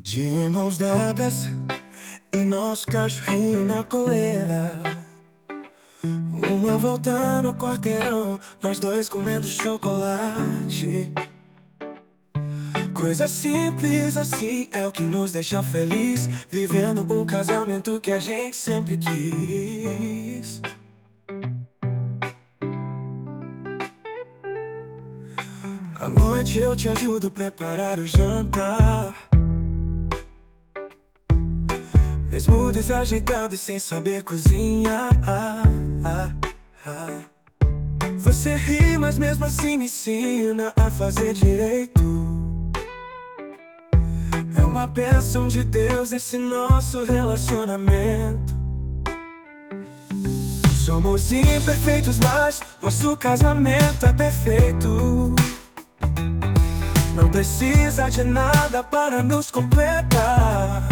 De mãos dadas e nosso cachorrinho na coleira. Uma voltando ao quarteirão, nós dois comendo chocolate. Coisa simples assim é o que nos deixa feliz, vivendo um casamento que a gente sempre quis. À noite eu te ajudo a preparar o jantar, mesmo desajeitado e sem saber cozinhar. Você ri, mas mesmo assim me ensina a fazer direito. É uma bênção de Deus esse nosso relacionamento. Somos imperfeitos, mas nosso casamento é perfeito. Não precisa de nada para nos completar.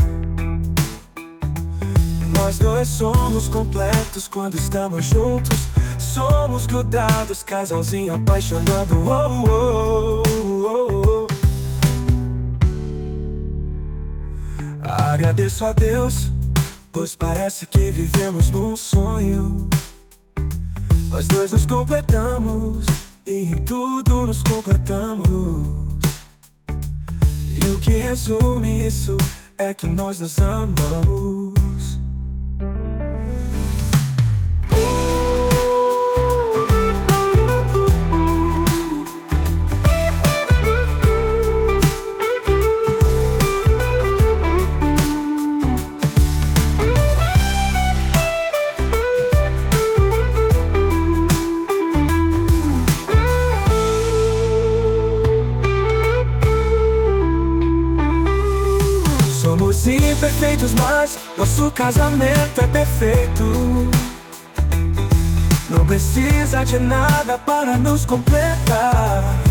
Nós dois somos completos quando estamos juntos. Somos grudados, casalzinho apaixonado. Agradeço a Deus, pois parece que vivemos num sonho. Nós dois nos completamos e em tudo nos completamos. E o que resume isso é que nós nos amamos. Somos imperfeitos, mas nosso casamento é perfeito. Não precisa de nada para nos completar.